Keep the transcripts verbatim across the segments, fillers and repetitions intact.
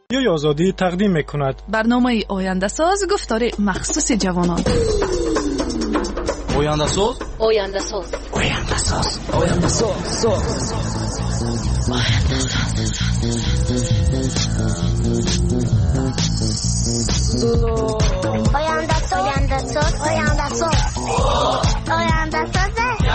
رادیوی آزادی تقدیم می‌کند برنامه آینده ساز گفتار مخصوص جوانان. آینده ساز آینده ساز آینده ساز آینده ساز آینده ساز آینده ساز آینده ساز آینده ساز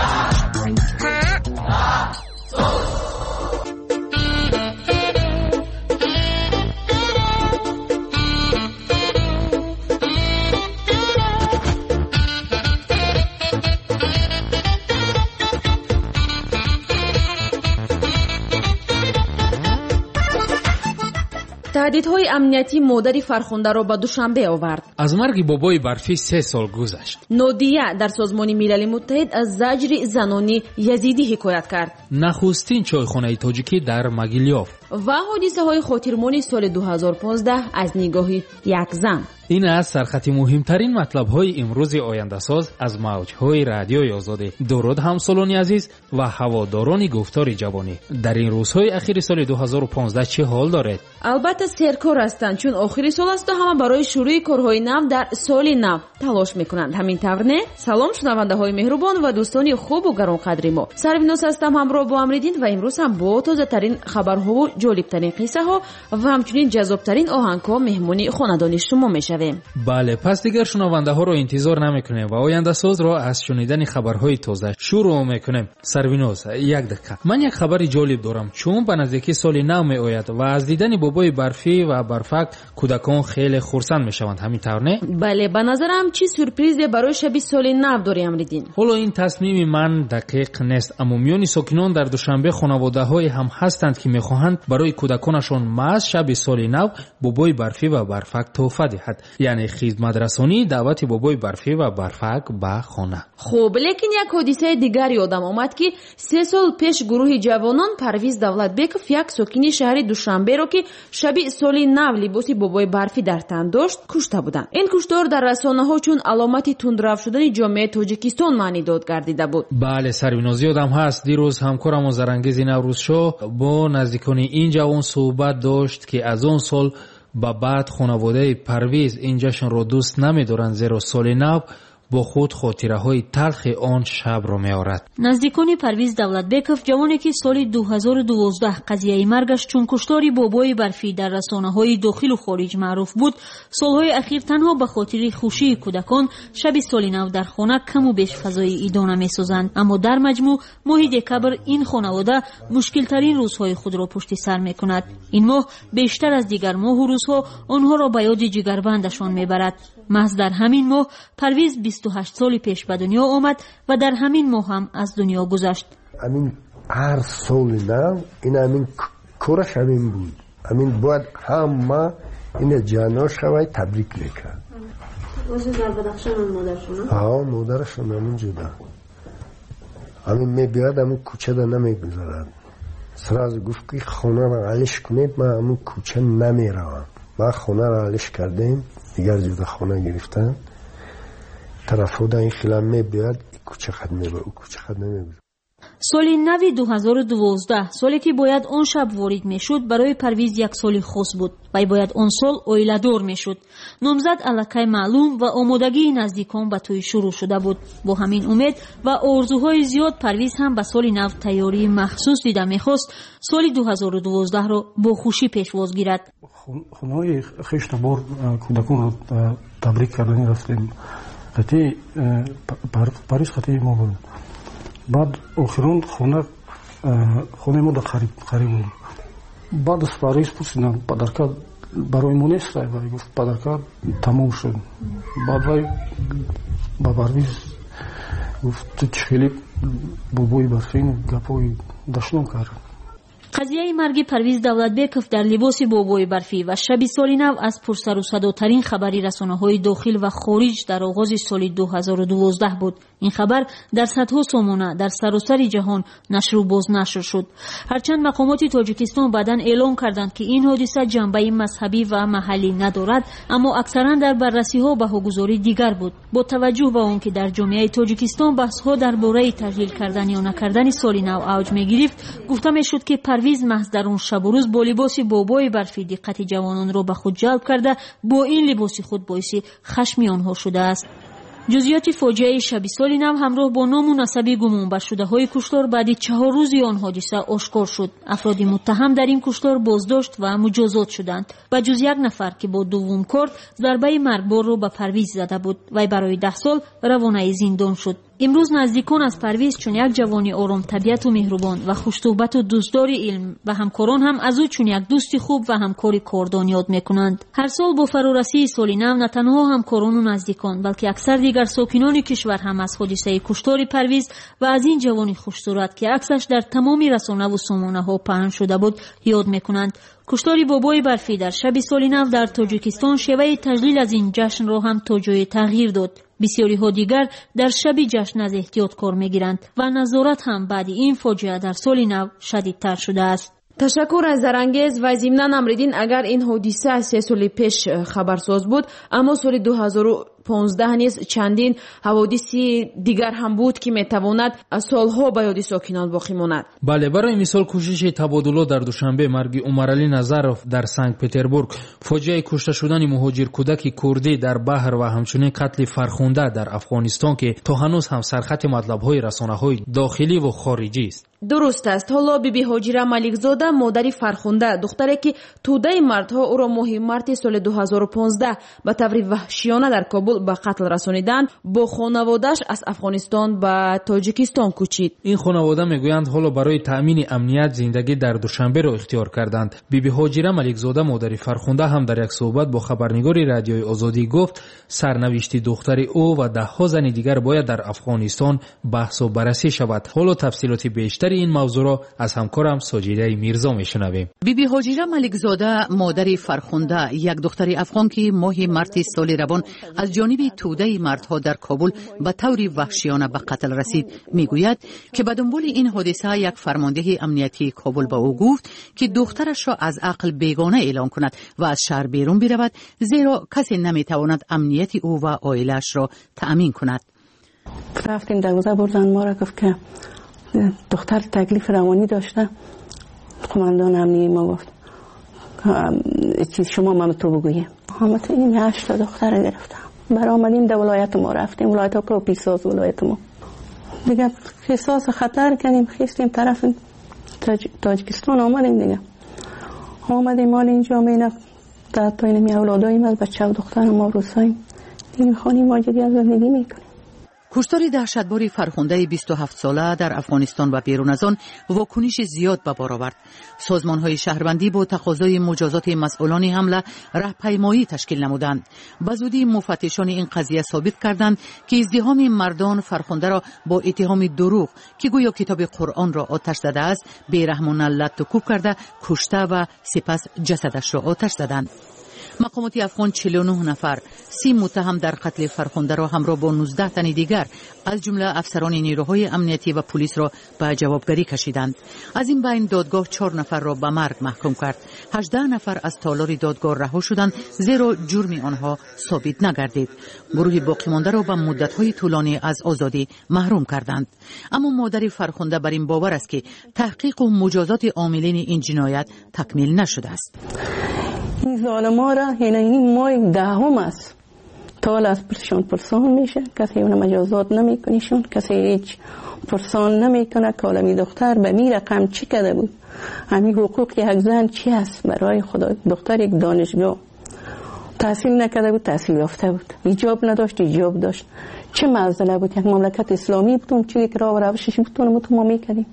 таҳдидҳои амнияти модари фархондаро ба душанбе овард. аз марги бобои барфӣ се сол гузашт. нодия дар созмони милали муттаҳид аз заҷри занони язидӣ ҳикоят кард. нахустин чойхонаи тоҷикӣ дар могилёв ва ҳодисаҳои хотирмони соли ду ҳазор و понздаҳ аз нигоҳи як зан. ин аст сархати муҳимтарин матлабҳои имрӯзи ояндасоз аз мавҷҳои радиои озодӣ. дуруд ҳамсолони азиз ва ҳаводорони гуфтори ҷавонӣ. дар ин рӯзҳои ахири соли ду ҳазор و понздаҳ чӣ ҳол доред? албатта серкор ҳастанд, чун охири сол асту ҳама барои шурӯи корҳои нав дар соли нав талош мекунанд. ҳамин тавр не? салом шунавандаҳои меҳрубон ва дӯстони хубу гаронқадри мо. сарвинос ҳастам ҳамроҳ бо Амриддин ва имрӯз ҳам бо тозатарин хабарҳову ҷолибтарин қиссаҳо ва ҳамчунин ҷаззобтарин оҳангҳо меҳмони хонадони шумо мешавем. бале, пас дигар шунавандаҳоро интизор намекунем ва ояндасозро аз шунидани хабарҳои тоза шурӯъ мекунем. сарвинос, як дақиқа, ман як хабари ҷолиб дорам, чун ба наздикӣ соли нав меояд ва аз дидани бобои барфӣ ва барфак кӯдакон хеле хурсанд мешаванд. ҳамин тавр не? бале, ба назарам чӣ сюрпризе барои шаби соли нав дори Амриддин? ҳоло ин тасмими ман дақиқ нест, аммо миёни сокинон дар душанбе хонаводаҳое ҳам ҳастанд ки мехоҳанд барои кӯдаконашон маҳз шаби соли нав бобои барфӣ ва барфак тӯҳфа диҳад, яъне хизматрасонии даъвати бобои барфӣ ва барфак ба хона. хуб, лекин як ҳодисаи дигар ёдам омад ки се сол пеш гурӯҳи ҷавонон Парвиз Давлатбеков, як сокини шаҳри Душанберо ки шаби соли нав либоси бобои барфӣ дар тан дошт, кушта буданд. ин куштор дар расонаҳо чун аломати тундрав шудани ҷомеаи Тоҷикистон маъни дод гардида буд. бале, сарвиноз ёдам ҳаст, дирӯз ҳамкорамо Зарангези Наврӯзшоҳ бо наздикони ин ҷавон суҳбат дошт ки аз он сол ба баъд хонаводаи Парвиз ин ҷашнро дӯст намедоранд, зеро соли нав бо худ хотираҳои талхи он шабро меорад. наздикони Парвиз Давлатбеков, ҷавоне ки соли ду ҳазору дувоздаҳ қазияи маргаш чун куштори бобои барфӣ дар расонаҳои дохилу хориҷ маъруф буд, солҳои ахир танҳо ба хотири хушии кӯдакон шаби соли нав дар хона каму беш фазои идона месозанд. аммо дар маҷмӯъ моҳи декабр ин хонавода мушкилтарин рӯзҳои худро пушти сар мекунад. ин моҳ бештар аз дигар моҳу рӯзҳо онҳоро ба ёди ҷигарбандашон мебарад. маҳз дар ҳамин моҳ Парвиз бисту ҳашт соли пеш ба дунё омад ва дар ҳамин моҳ ҳам аз дунё гузашт. амин ҳар соли нав ин амин кораш амин буд. амин бояд ҳама ина ҷано шавай табрик мекард. ҳа, модарашон амин ҷуда. амин мебиёд, амин кӯчада намегузарад. сразу гуфт ки хонаро алиш кунед, ман амин кӯча намеравам. ман хонаро алиш кардем, дигар ҷуда хона гирифтам. тарафода ин хилам мебиёд, ин кӯча хат мебиёд, ин кӯча хат намебиёд. соли нави ду ҳазору дувоздаҳ, соле ки бояд он шаб ворид мешуд, барои Парвиз як соли хос буд. вай бояд он сол оиладор мешуд. номзад аллакай маълум ва омодагии наздикон ба тӯй шурӯъ шуда буд. бо ҳамин умед ва орзуҳои зиёд Парвиз ҳам ба соли нав тайёрии махсус дида мехост соли ду ҳазору дувоздаҳро бо хушӣ пешвоз гирад. хонаҳои хештабор кӯдаконро табрик кардани рафтем. хати Париз хати мо буд. баъд охирон хона хонаи мо дар қариб буд. баъд аз Париз пурсидам, падарка барои мо нест. вай гуфт падарка тамом шуд. баъд вай ба Парвиз гуфт ту чӣ хеле бобои барфин гапҳои дашном кард. қазияи марги Парвиз Давлатбеков дар либоси бобои барфӣ ва шаби соли нав аз пурсарусадотарин хабари расонаҳои дохил ва хориҷ дар оғози соли ду ҳазору дувоздаҳ буд. این خبر در صدها سامانه در سراسر جهان نشر و بازنشر شد. هرچند مقامات تاجیکستان بعداً اعلام کردند که این حادثه جنبه مذهبی و محلی ندارد، اما اکثرا در بررسی‌ها بهاگذاری دیگر بود. با توجه به آنکه در جامعه تاجیکستان بحث‌ها درباره تجلیل کردن یا نکردن سال نو اوج می‌گرفت، گفته می‌شد که پرویز محض در اون شب و روز با لباس بابای برفی دقت جوانان را به خود جلب کرده با این لباس خود باعث خشم آنها شده است. جزئیات فاجعه شب سال نو همراه با نام و نسب گمانبر شده های کشتار بعد چهار روزی آن حادثه آشکار شد. افراد متهم در این کشتار بازداشت و مجازات شدند. و جز یک نفر که با دوم کارت ضربه مرگبار را به پرویز زده بود، وی برای ده سال روانه زندان شد. امروز نزدیکان از پرویز چون یک جوانی آرام طبیعت و مهربان و خوش‌صحبت و دوستدار علم و همکاران هم از او چون یک دوست خوب و همکار کاردان یاد می‌کنند. هر سال با فرارسی سال نو نه تنها همکاران و نزدیکان بلکه اکثر دیگر ساکنان کشور هم از حادثه کشتار پرویز و از این جوانی خوش‌صورت که عکسش در تمام رسانه و سامانه‌ها پهن شده بود یاد می‌کنند. کشتار بابای برفی در شب سال نو در تاجیکستان شیوه تجلیل از این جشن را هم تا جای تغییر داد. بسیاری ها دیگر در شب جشن از احتیاط کار میگیرند و نظارت هم بعد این فاجعه در سال نو شدیدتر شده است. تشکر از درانگیز و ضمناً امریدین اگر این حادثه از سه سال پیش خبرساز بود، اما سال دو هزار و پانزده نیز چندین حوادث دیگر هم بود که میتواند سالها به یاد ساکنان باقی ماند. بله، برای مثال کوشش تبادلات در دوشنبه، مرگ عمرعلی نظرов در سنت پتربورگ، فاجعه کشته شدن مهاجر کودک کردی در بحر و همچنین قتل فرخنده در افغانستان که تا هنوز هم سرخط مطلب‌های رسانه‌های داخلی و خارجی است. درست است. حالا بیبی هاجره ملکزاده مادری فرخنده، دختری که توده مردها او را ماه مارت سال دو هزار و پانزده به طور وحشیانه در کابل به قتل رسانیدند، با خانواده‌اش از افغانستان به تاجیکستان کوچید. این خانواده میگویند حالا برای تأمین امنیت زندگی در دوشنبه را اختیار کردند. بیبی هاجره ملکزاده مادری فرخنده هم در یک صحبت با خبرنگار رادیوی آزادی گفت سرنوشت دختر او و ده ها زن دیگر باید در افغانستان بحث و بررسی شود. حالا تفصیلات بیشتر این موضوع را از همکارم ساجیده میرزا میشنویم. بیبی هاجره ملکزاده مادر فرخنده، یک دختر افغان که ماه مارت سال روان از جانب توده مردها در کابل به طور وحشیانه به قتل رسید، میگوید که به دنبال این حادثه یک فرمانده امنیتی کابل به او گفت که دخترش را از عقل بیگانه اعلام کند و از شهر بیرون برود، زیرا کسی نمیتواند امنیت او و عائله‌اش را تأمین کند. رفتیم دوازده بردن ما را گفت که دختر تکلیف روانی داشته. قماندان امنیتی ما گفت چیز شما ما تو بگوییم. همه تو این هشت دختر گرفتم. برای آمدیم در ولایت ما رفتیم، ولایت ها پیساز ولایت ما دیگه احساس خطر کنیم، خیستیم طرف تاج... تاجیکستان آمدیم دیگه. آمدیم مال اینجا مینه در تا اینمی اولاداییم از بچه و دختر ما روساییم دیگه خانیم واجدی از زندگی میکنیم. کشتار دهشتباری فرخنده بیست و هفت ساله در افغانستان و بیرون از آن واکنش زیاد به بار آورد. سازمان‌های شهروندی با تقاضای مجازات مسئولان حمله راهپیمایی تشکیل نمودند. به زودی مفتشان این قضیه ثابت کردند که ازدحام مردان فرخنده را با اتهام دروغ که گویا کتاب قرآن را آتش زده است بیرحمانه لت و کوب کرده کشته و سپس جسدش را آتش زدند. مقامات افغان چهل و نه نفر، سی متهم در قتل فرخنده را همراه با نوزده تن دیگر از جمله افسران نیروهای امنیتی و پلیس را به جوابگری کشیدند. از این بین دادگاه چهار نفر را به مرگ محکوم کرد. هجده نفر از تالار دادگاه رها شدند زیرا جرم آنها ثابت نگردید. گروه باقی مانده را به مدت‌های طولانی از آزادی محروم کردند. اما مادر فرخنده بر این باور است که تحقیق و مجازات عاملین این جنایت تکمیل نشده است. این ظالما را این مای دهم است تال از پرسان پرسان میشه، کسی اون مجازات نمیکنیشون، کسی هیچ پرسان نمیکنه که حالا دختر به می رقم چی کرده بود، همین حقوق یک زن چی است برای خدا. دختر یک دانشگاه تحصیل نکرده بود، تحصیل یافته بود، حجاب نداشت، حجاب داشت. چه معضله بود؟ یک مملکت اسلامی بودون، چی که راه و روشش بودون ما تو ما میکردیم.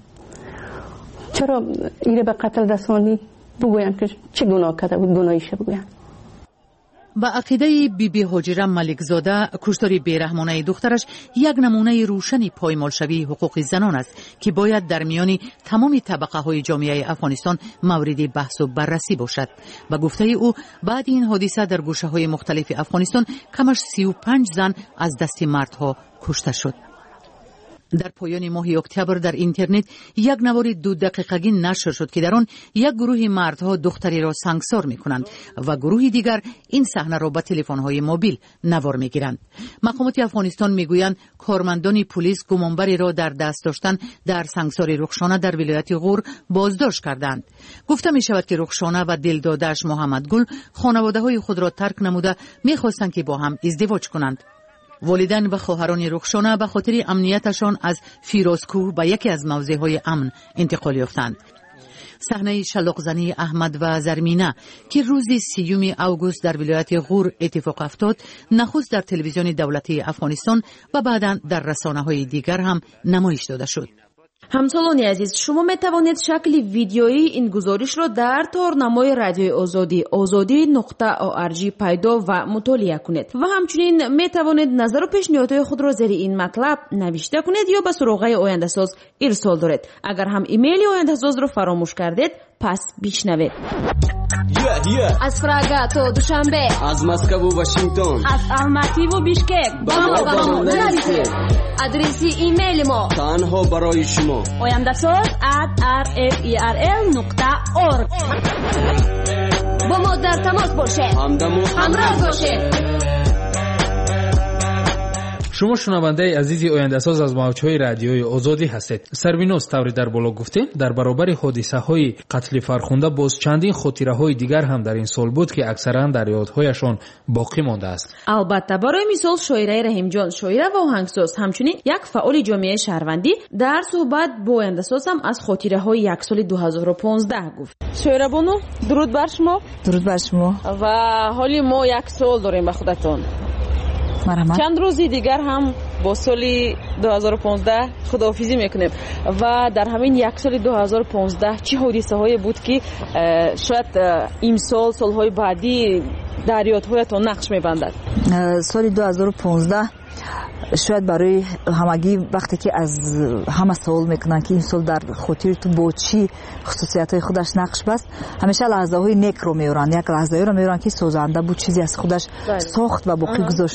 چرا ایره به قتل رساندی؟ بگوین که چه گناه کرده بود، گناهیشه بگوین. با عقیده بیبی هاجره ملکزاده کشتار بیرحمانه دخترش یک نمونه روشنی پایمال شوی حقوق زنان است که باید در میان تمام طبقه های جامعه افغانستان مورد بحث و بررسی باشد. با گفته او بعد این حادثه در گوشه های مختلف افغانستان کمش سی و پنج زن از دست مردها کشته شد. در پایان ماه اکتبر در اینترنت یک نوار دو دقیقگی نشر شد که در آن یک گروه مردها دختری را سنگسار می‌کنند و گروه دیگر این صحنه را با تلفن‌های موبیل نوار می‌گیرند. مقامات افغانستان می‌گویند کارمندان پلیس گمانبری را در دست داشتن در سنگساری رخشانه در ولایت غور بازداشت کردند. گفته می‌شود که رخشانه و دلداده‌اش محمد گل خانواده‌های خود را ترک نموده می‌خواستند که با هم ازدواج کنند. والدین و خواهران رخشانه به خاطر امنیتشان از فیروزکوه به یکی از موضع‌های امن انتقال یافتند. صحنه شلاق‌زنی احمد و زرمینه که روز سیوم اوگوست در ولایت غور اتفاق افتاد، نخست در تلویزیون دولتی افغانستان و بعداً در رسانه‌های دیگر هم نمایش داده شد. همسالانی عزیز، شما می توانید شکل ویدیویی این گزارش را در تارنمای رادیوی آزادی آزادی نقطه او ار جی پیدا و مطالعه کنید و همچنین می توانید نظر و پیشنهادهای خود را زیر این مطلب نوشته کنید یا به سراغ آینده ساز ارسال دارید. اگر هم ایمیل آینده ساز را فراموش کردید پس بشنوید. Yeah, yeah. از پراگا تا دوشنبه، از مسکو و واشنگتن، از الماتی و بیشکک، با ما با ما نرسید. ادرسی ایمیل ما تنها برای شما oyandasaz at r f e r l نقطه org. با ما در تماس باشه، همراه باشه. شما شنونده عزیزی آینده‌ساز از موج‌های رادیوی آزادی هستید. سربینوس طوری در بالا گفتیم در برابر حادثه‌های قتل فرخنده باز چندین خاطره‌های دیگر هم در این سال بود که اکثرا در یادهایشان باقی مانده است. البته برای مثال شاعره رحیم جان شاعره و آهنگساز همچنین یک فعال جامعه شهروندی در صحبت با آینده‌ساز هم از خاطره‌های یک سال دو هزار و پانزده گفت. شاعره بانو، درود بر شما. درود بر شما. و حالی ما یک سال داریم به خودتون. مرحبا. چند روزی دیگر هم با سال دو هزار و پانزده خداحافظی میکنیم و در همین یک سال دو هزار و پانزده چه حادثه هایی بود که شاید این سال سالهای بعدی در یادهایتان نقش میبندد؟ سال دو هزار و پانزده شاید برای همگی وقتی که از همه سوال میکنن که این سال در خاطر تو با چی خصوصیت های خودش نقش بست، همیشه لحظه های نیک رو میورن، یک لحظه های رو میورن که سازنده بود، چیزی از خودش ساخت و باقی گذاشت.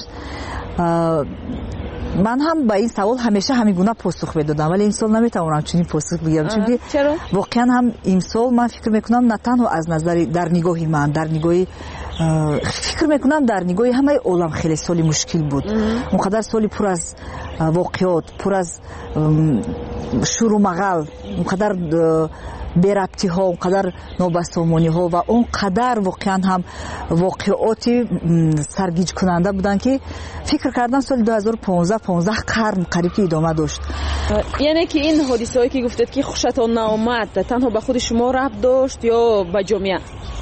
من هم با این سوال همیشه همیگونه پاسخ میدادم ولی این سال نمیتونم چنین پاسخ بگم، چون واقعا هم این سال من فکر میکنم نه تنها از نظر در نگاهی من، در نگاهی فکر میکنم در نگاهی همه عالم خیلی سالی مشکل بود. اونقدر سالی پر از واقعات، پر از شور و مغل، اونقدر بی‌ربطی ها، اونقدر نابسامانی ها و اونقدر واقعا هم واقعاتی سرگیج کننده بودن که فکر کردم سال دو هزار و پانزده پانزده قرن قریب که ادامه داشت. یعنی که این حادثه هایی که گفتید که خوشتان نآمد تنها به خود شما ربط داشت یا به جامعه؟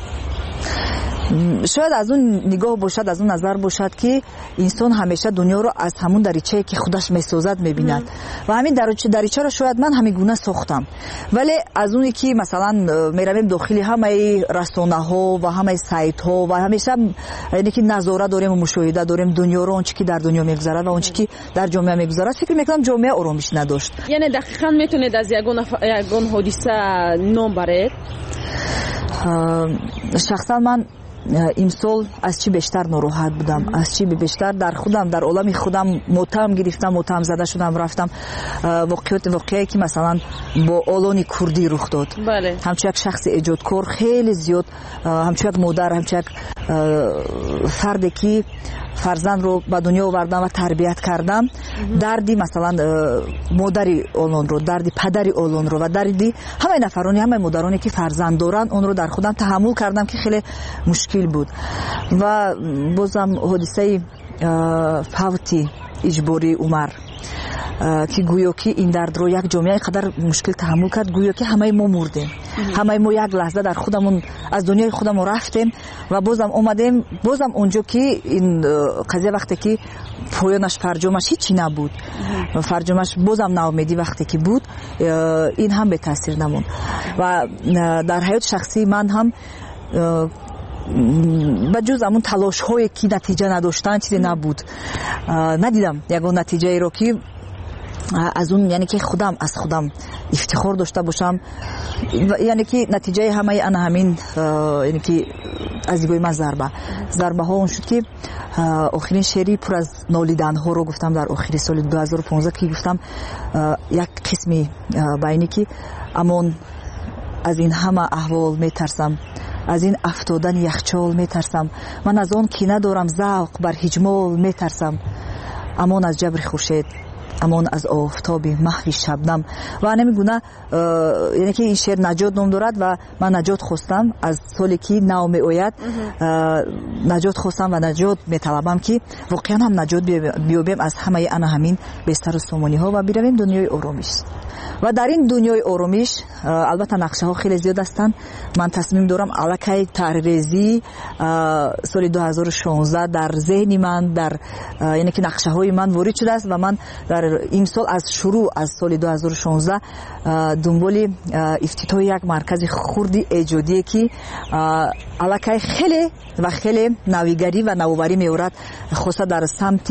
شاید از اون نگاه باشد، از اون نظر باشد که انسان همیشه دنیا رو از همون دریچه‌ای که خودش میسازد میبیند و همین دریچه دریچه رو شاید من همیگونه ساختم، ولی از اونی که مثلا میرویم داخل همه رسانه ها و همه سایت ها و همیشه یعنی که نظارت داریم و مشاهده داریم دنیا رو، آنچه که در دنیا میگذرد و آنچه که در جامعه میگذرد، فکر میکنم جامعه آرامش نداشت. یعنی دقیقاً میتونید از یگان ف... یگان حادثه نام برید؟ شخصا من امسال از چی بیشتر ناراحت بودم، از چی بیشتر در خودم، در عالم خودم ماتم گرفتم، ماتم زده شدم، رفتم واقعیت واقعی که مثلا با آلان کردی رخ داد. بله. همچون یک شخص ایجادکار خیلی زیاد، همچون یک مادر، همچون یک فردی که فرزند رو به دنیا آوردم و تربیت کردم، دردی مثلا مادری آلان رو، دردی پدری آلان رو و دردی همه نفرانی، همه مادرانی که فرزند دارن اون رو در خودم تحمل کردم که خیلی مشکل بود. و بازم حادثه فوتی اجباری عمر که گویا که این درد رو یک جامعه قدر مشکل تحمل کرد، گویا که همه ما مردیم، همه ما یک لحظه در خودمون از دنیای خودمون رفتیم و بازم اومدیم، بازم اونجا که این قضیه وقتی که پایانش فرجامش هیچی نبود، فرجامش بازم ناامیدی وقتی که بود، این هم به تاثیر نموند. و در حیات شخصی من هم با جز همون تلاش هایی که نتیجه نداشتن چیزی نبود، ندیدم یگان نتیجه ای رو که از اون یعنی که خودم از خودم افتخار داشته باشم، یعنی که نتیجه همه انا همین یعنی که از گوی من ضربه ضربه ها اون شد که آخرین شعری پر از نالیدن ها رو گفتم در آخر سال دو هزار و پانزده که گفتم یک قسمی بینی که امان از این همه احوال میترسم، از این افتادن یخچال میترسم، من از آن که ندارم ذوق بر هجمال میترسم، امان از جبر خورشید، امان از آفتاب محو شبنم. و نمیگونه یعنی که این شعر نجات نام دارد و من نجات خواستم از سالی که نو می آید، نجات خواستم و نجات میطلبم که واقعا هم نجات بیابیم از همه انا همین بستر و سامانی ها و برویم دنیای آرامش. و در این دنیای آرامش البته نقشه ها خیلی زیاد هستند. من تصمیم دارم الکی طرح‌ریزی سال دو هزار و شانزده در ذهن من، در یعنی که نقشه های من وارد شده است و من در این سال از شروع از سال دو هزار و شانزده دنبال افتتاح یک مرکز خردی ایجادی که الکی خیلی و خیلی نویگری و نوآوری می‌آورد، خاصه در سمت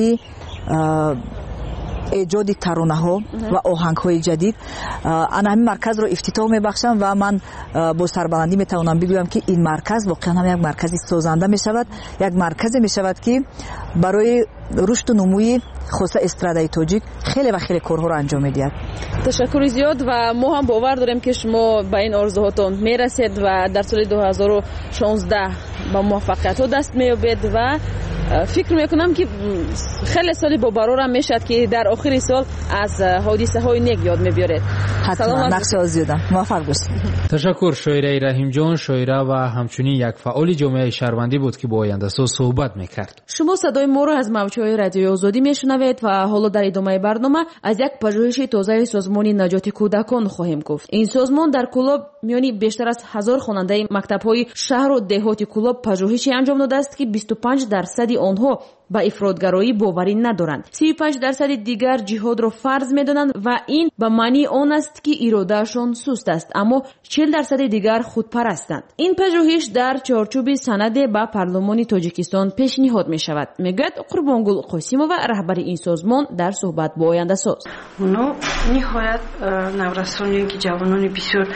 ایجاد ترانه ها و آهنگ های جدید. انا همین مرکز رو افتتاح میبخشم و من با سربلندی میتوانم بگویم که این مرکز واقعا هم یک مرکز سازنده میشود، یک مرکز میشود که برای رشد و نموی خاصه استرادای تاجیک خیلی و خیلی کارها رو انجام میدهد. تشکر زیاد و ما هم باور داریم که شما به این آرزوهاتون میرسید و در سال دو هزار و شانزده با موفقیت ها دست مییابید و فکر میکنم که خیلی سالی با برارم میشد که در آخر سال از حادثه های نیک یاد میبیارید. حتما نقش آزیادم. موفق باشید. تشکر شاعره رحیم جان، شاعره و همچنین یک فعال جامعه شهروندی بود که با آینده ساز صحبت میکرد. شما صدای ما را از موجهای رادیوی آزادی میشنوید و حالا در ادامه برنامه از یک پژوهش تازه سازمان نجات کودکان خواهیم گفت. این سازمان در کلاب میانی بیشتر از هزار خواننده مکتب‌های شهر و دهات کلاب پژوهشی انجام داده است که بیست و پنج درصد آنها با افراطگرایی باوری ندارند. سی و پنج درصد دیگر جهاد را فرض می‌دانند و این به معنی آن است که ارادهشان سست است، اما چهل درصد دیگر خودپرستند. این پژوهش در چارچوب سند به پارلمان تاجیکستان پیشنهاد می‌شود. میگوید قربانگل قاسیمова رهبر این سازمان در صحبت با آینده ساز. اونا نهایت نورسانیان که جوانان بسیار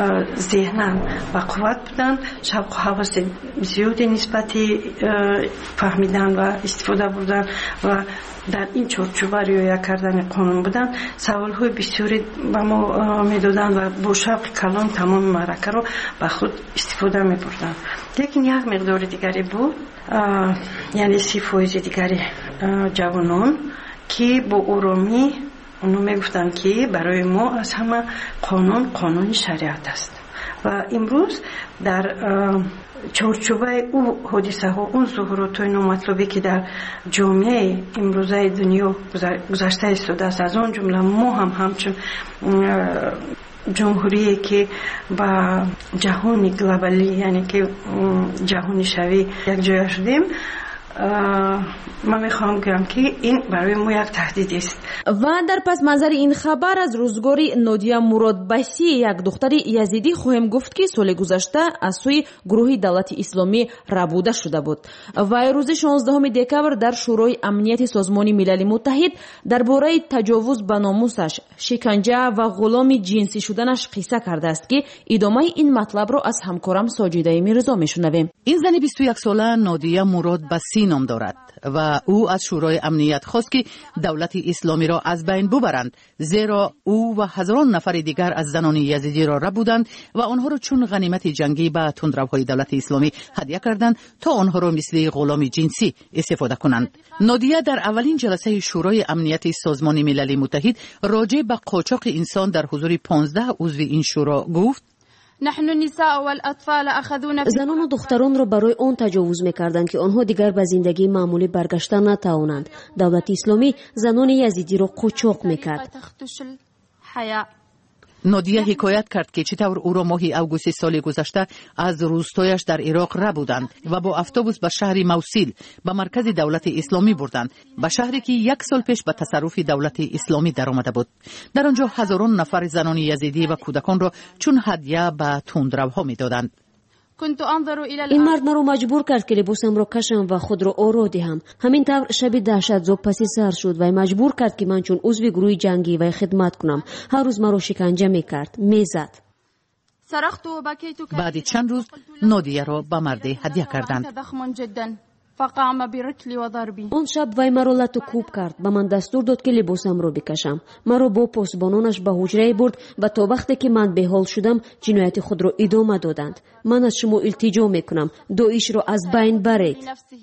ذهنن و قوت بودند، شوق و هوس زیادی نسبت فهمیدن و استفاده بودن و در این چارچوب رعایت کردن قانون بودن، سوال‌های بسیاری به ما میدادن و با شوق کلان تمام معرکه رو به خود استفاده می‌بردن. لیکن یک مقدار دیگری بود، یعنی سی فایز دیگری جوانان که با آرامی اونو میگفتن که برای ما از همه قانون قانون شریعت است و امروز در چارچوبه او حادثه ها، اون ظهورات و نامطلوبی که در جامعه امروزه دنیا گذشته ایستاده است، از آن جمله ما هم همچون جمهوری که با جهانی گلوبالی یعنی که جهانی شوی یک جای شدیم، من میخوام بگم که این برای ما یک تهدید است. و در پس منظر این خبر از روزگار نادیه مرادبسی، یک دختر یزیدی، خواهیم گفت که سال گذشته از سوی گروه دولت اسلامی ربوده شده بود و روز شانزدهم دکمبر در شورای امنیت سازمان ملل متحد درباره تجاوز به ناموسش، شکنجه و غلام جنسی شدنش قصه کرده است که ادامه این مطلب را از همکارم ساجده میرزا میشنویم. این زن بیست و یک ساله نادیه مرادبسی نام دارد و او از شورای امنیت خواست که دولت اسلامی را از بین ببرند، زیرا او و هزاران نفر دیگر از زنان یزیدی را ربودند و آنها را چون غنیمت جنگی به تندروهای دولت اسلامی هدیه کردند تا آنها را مثل غلام جنسی استفاده کنند. نادیه در اولین جلسه شورای امنیت سازمان ملل متحد راجع به قاچاق انسان در حضور پانزده عضو این شورا گفت: زنان و دختران را برای آن تجاوز می‌کردند که آنها دیگر به زندگی معمولی برگشتن نتوانند. دولت اسلامی زنان یزیدی را قاچاق می‌کرد. نادیه حکایت کرد که چطور او را ماه اوگوست سال گذشته از روستایش در عراق ربودند و با اتوبوس به شهر موصل به مرکز دولت اسلامی بردند، به شهری که یک سال پیش به تصرف دولت اسلامی درآمده بود. در آنجا هزاران نفر زنان یزیدی و کودکان را چون هدیه به تندروها می‌دادند. این مرد مرا مجبور کرد که لباسم را کشم و خود را آرا دهم. همین طور شب دهشتزا پسی سر شد و مجبور کرد که من چون عضو گروه جنگی و خدمت کنم. هر روز مرا شکنجه میکرد، میزد. بعد چند روز نادیه را به مرد هدیه کردند. آن شب وی مرا لط و کوب کرد. به من دستور داد که لباسم را بکشم. مرا با پاسبانانش به حجره برد و تا وقتی که من بحال شدم جنایت خود را ادامه دادند. من از شما التجا میکنم داعش را از بین برید.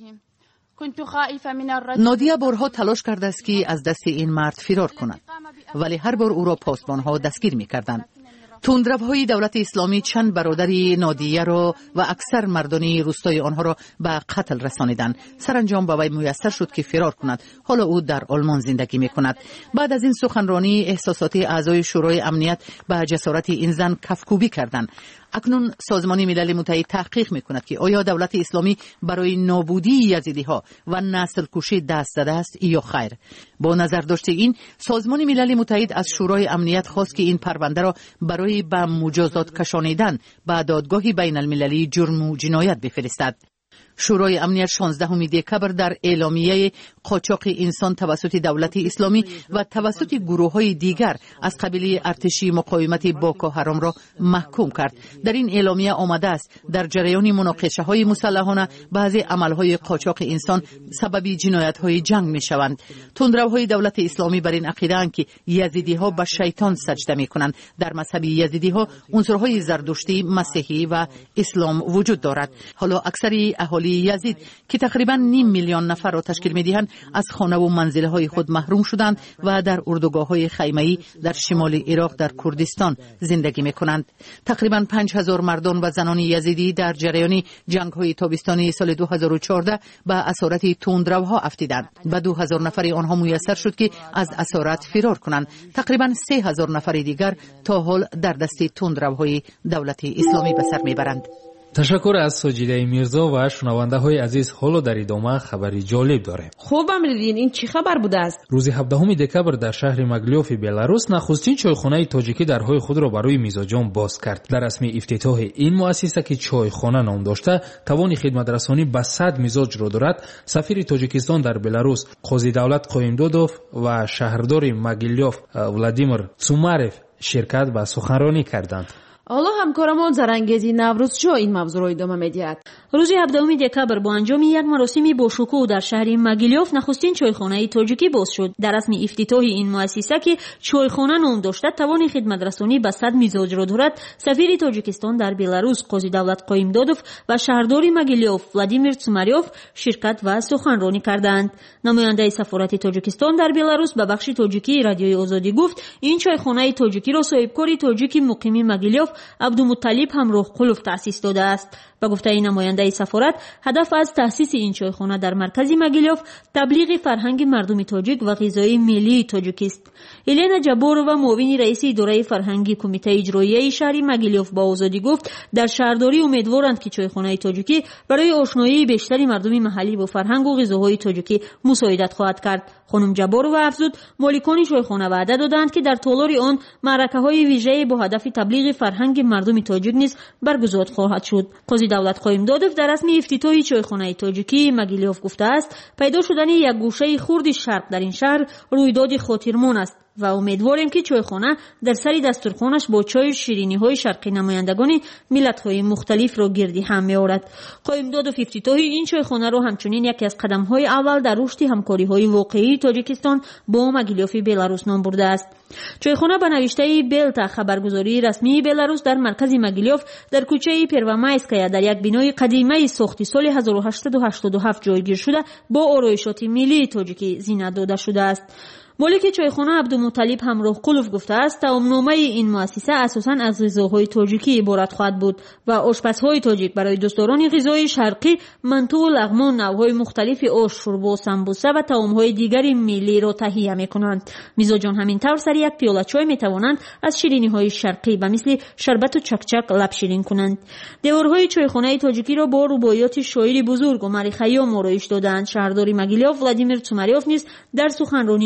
نادیه بارها تلاش کرده است که از دست این مرد فرار کند، ولی هر بار او را پاسبانها دستگیر میکردند. تندروهای دولت اسلامی چند برادری نادیه را و اکثر مردان روستای آنها را به قتل رسانیدند. سرانجام به وی میسر شد که فرار کند. حالا او در آلمان زندگی میکند. بعد از این سخنرانی احساسات اعضای شورای امنیت به جسارت این زن کفکوبی کردند. اکنون سازمان ملل متحد تحقیق میکند که آیا دولت اسلامی برای نابودی یزیدی ها و نسل کشی دست زده است یا خیر. با نظر داشته این، سازمان ملل متحد از شورای امنیت خواست که این پرونده را برای به مجازات کشانیدن به دادگاه بین المللی جرم و جنایت بفرستد. شورای امنیت شانزدهم دکبر در اعلامیه قاچاق انسان توسط دولت اسلامی و توسط گروه‌های دیگر از قبیله ارتشی مقاومت بوکو حرام را محکوم کرد. در این اعلامیه آمده است در جریان مناقشه‌های مسلحانه بعضی عمل‌های قاچاق انسان سبب جنایت‌های جنگ می‌شوند. تندروهای دولت اسلامی بر این عقیده‌اند که یزیدی‌ها به شیطان سجده می‌کنند. در مذهب یزیدی‌ها عنصرهای زردشتی، مسیحی و اسلام وجود دارد. حالا اکثر اهالی یزید که تقریبا نیم میلیون نفر را تشکیل می‌دهند از خانه و منزل‌های خود محروم شدند و در اردوگاه‌های خیمه‌ای در شمال عراق در کردستان زندگی می‌کنند. تقریبا پنج هزار مردان و زنان یزیدی در جریان جنگ‌های تابستانی سال دو هزار و چهارده به اسارت تندروها افتیدند و دو هزار نفر آنها میسر شد که از اسارت فرار کنند. تقریبا سه هزار نفر دیگر تا حال در دست تندروهای دولت اسلامی به سر میبرند. تشکر از ساجیده میرزا و شنونده های عزیز. حالا در ادامه خبری جالب داریم. خوب امیرالدین، این چی خبر بوده است؟ روز هفدهم دکبر در شهر مگلیوف بلاروس نخستین چایخانه تاجیکی درهای خود را برای میزاجان باز کرد. در رسمی افتتاح این مؤسسه که چایخانه نام داشته توان خدمترسانی به صد میزاج را دارد، سفیر تاجیکستان در بلاروس قاضی دولت قایمدادوف و شهردار مگلیوف ولادیمیر سومارف شرکت و سخنرانی کردند. حالا همکارمان زرانگیزی نوروز چه این موضوع را ادامه می‌دهد؟ روز هفدهم دکبر با انجام یک مراسم با شکوه در شهر مگلیوف نخستین چایخانه تاجیکی باز شد. در رسم افتتاح این مؤسسه که چایخانه نام داشته توان خدمترسانی به صد میزاج را دارد، سفیر تاجیکستان در بلاروس قاضی دولت قایمدادوف و شهردار مگلیوف ولادیمیر سوماریوف شرکت و سخنرانی کردند. نماینده سفارت تاجیکستان در بلاروس به بخش تاجیکی رادیوی آزادی گفت این چایخانه تاجیکی را صاحبکار تاجیک مقیم مگلیوف عبدالمطلب همراه قلوف تأسیس داده است. به گفته نماینده سفارت، هدف از تأسیس این چایخانه در مرکز مگلیوف تبلیغ فرهنگ مردم تاجیک و غذای ملی تاجیک است. ایلینا جبور و معاون رئیس اداره فرهنگی کمیته اجرایی شهر مگلیوف با آزادی گفت در شهرداری امیدوارند که چایخانه تاجیکی برای آشنایی بیشتر مردم محلی با فرهنگ و غذاهای تاجیکی مساعدت خواهد کرد. خانم جبور و افزود مالکان چایخانه وعده دادند که در طولار آن معرکه‌های ویژه‌ای با هدف تبلیغ فرهنگ مردم تاجیک نیز برگزار خواهد شد. قاضی دولت قایمدادوف در رسمی افتتاحی چایخانه تاجیکی مگلیوف گفته است پیدا شدن یک گوشه خرد شرق در این شهر رویداد خاطرمان است و امیدواریم که چایخانه در سری دسترخوانش با چای و شیرینی‌های شرقی نمایندگان ملت‌های مختلف را گردی هم می‌آورد. قایمدادوف افتتاحی این چایخانه را همچنین یکی از قدم‌های اول در رشد همکاری‌های واقعی تاجیکستان با مگلیوف بلاروس نام برده است. چایخانه به نوشته بلتا خبرگزاری رسمی بلاروس در مرکز مگلیوف در کوچه پروامایسکایا در یک بنای قدیمی ساختی سال هزار و هشتصد و هشتاد و هفت جایگیر شده با آرایشات ملی تاجیکی زینت داده شده است. مالک چایخانه عبدالمطلب همراه قلوف گفته است طعامنامه این مؤسسه اساساً از غذاهای تاجیکی عبارت خواهد بود و آشپزهای تاجیک برای دوستداران غذای شرقی منتو و لغمان نوعهای مختلف آش، شوربا، سمبوسه و طعامهای دیگر ملی را تهیه می‌کنند. میزاجان همینطور سر یک پیاله چای می‌توانند از شیرینی‌های شرقی به مثل شربت و چکچک لب شیرین کنند. دیوارهای چایخانه تاجیکی را با رباعیات شاعر بزرگ عمر خیام آرایش دادند. شهردار مگلیوف ولادیمیر سوماریوف نیز در سخنرانیش در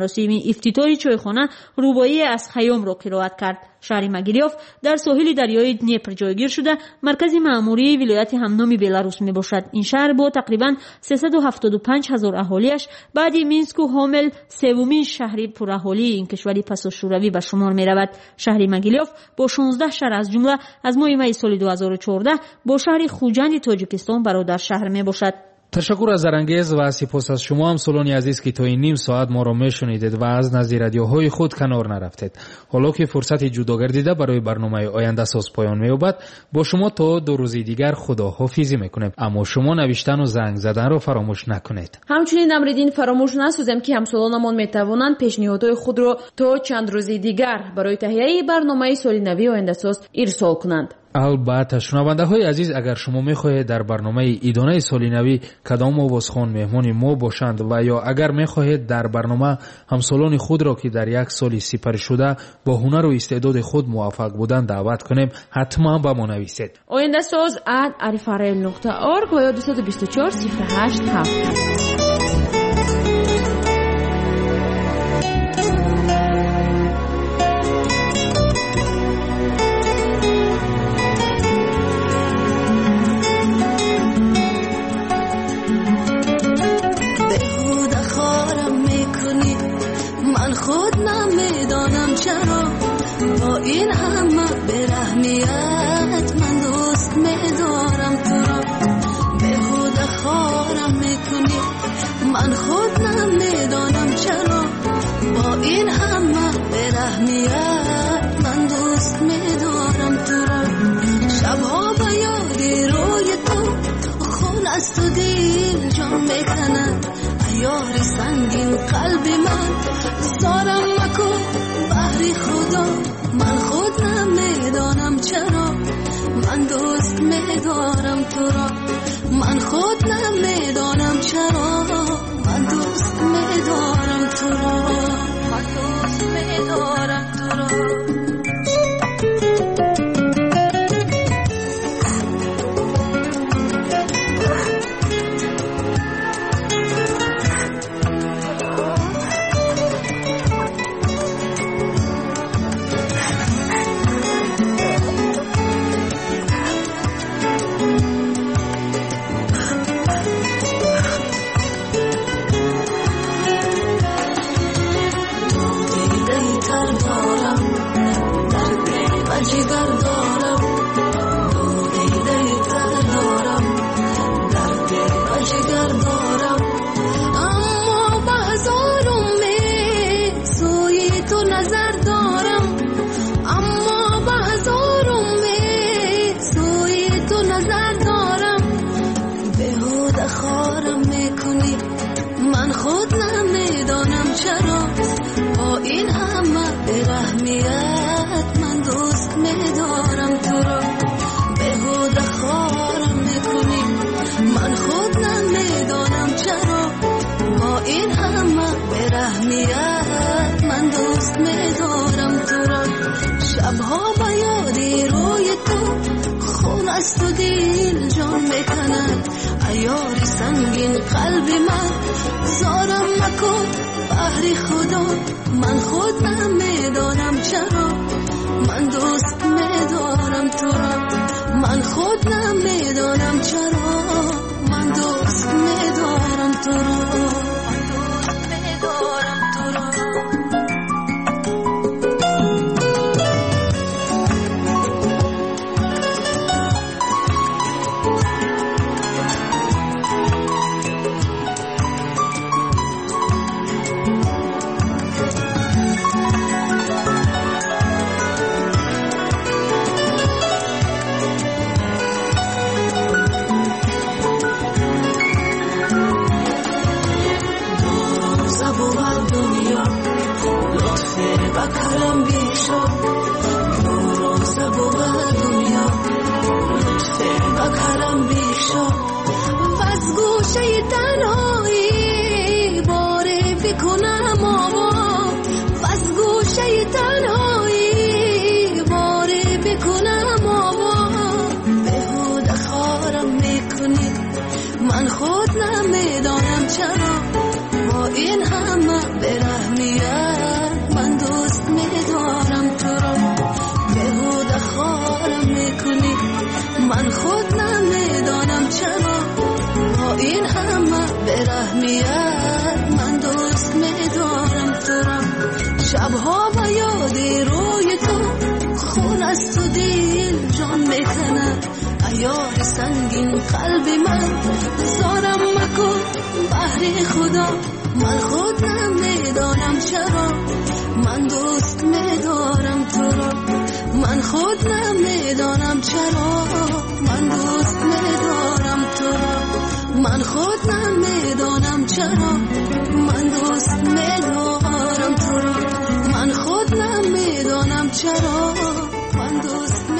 مراسم افتتاح چایخانه روبایی از خیام را قرائت کرد. شهر مگیلیوف در ساحل دریای دنیپر جایگیر شده مرکز مأموری ولایت همنام بلاروس می باشد. این شهر با تقریبا سیصد و هفتاد و پنج هزار اهالیش بعد مینسک و هامل سومین شهر پراهالی این کشور پس از شوروی به شمار می رود. شهر مگیلیوف با شانزده شهر از جمله از ماه می سال دو هزار و چهارده با شهر خوجند تاجیکستان برادر شهر می باشد. تشکر از زرنگیز و سپاس از شما هم سولانی عزیز که تا این نیم ساعت ما را میشنیدید و از نزد رادیوهای خود کنار نرفتید. حالا که فرصت جدا گردیده برای برنامه آینده ساز پایان می‌یابد، با شما تا دو روز دیگر خداحافظی میکنیم. اما شما نوشتن و زنگ زدن را فراموش نکنید. همچنین نمردین فراموش نسازیم که همسالانمان میتوانند پیشنهادهای خود را تا چند روز دیگر برای تهیه برنامه سال نوی آینده ساز ارسال کنند. البته شنونده های عزیز، اگر شما میخواهید در برنامه ادانه سال نوی کدام آوازخوان مهمان ما باشند و یا اگر میخواهید در برنامه همسالان خود را که در یک سال سپری شده با هنر و استعداد خود موفق بودند دعوت کنیم، حتما به ما نویسید. آینده ساز ات arifarel نقطه org و یا دو دو چهار صفر هشت هفت. این همه برحمیت من دوست میدارم تو را، بهوده خارم میکنی من خود نمیدانم چرا، با این همه برحمیت من دوست میدارم تو را. شبها به یادی روی تو خون از تو دل جان میکنند، ایاری سنگین قلبی من زارم مکن بحری خدا، من خود نمیدانم چرا من دوست میدارم تو را، من خود نمیدانم چرا من دوست میدارم تو را، من دوست میدارم تو را. شبها با یادی روی تو خون از تو دل جان میکند، ایاری سنگین قلبی من زارم مکن بحری خدا، من خود نمیدانم چرا من دوست میدارم تو را، من خود نمیدانم چرا من دوست میدارم تو را، من دوست میدارم تو را. با این همه برحمیت من دوست میدارم تو را بهوده خارم میکنی من خود نمیدانم چرا با این همه برحمیت من دوست میدارم تو را شبها با یادی روی تو خون از تو دیل جان میکند ایار سنگین قلبی من زارم مکن بحر خدا من خود نمیدانم چرا من دوست میدارم تو را من خود نمیدانم چرا من دوست میدارم تو را من خود نمیدانم چرا من دوست میدارم تو را من خود نمیدانم چرا من دوست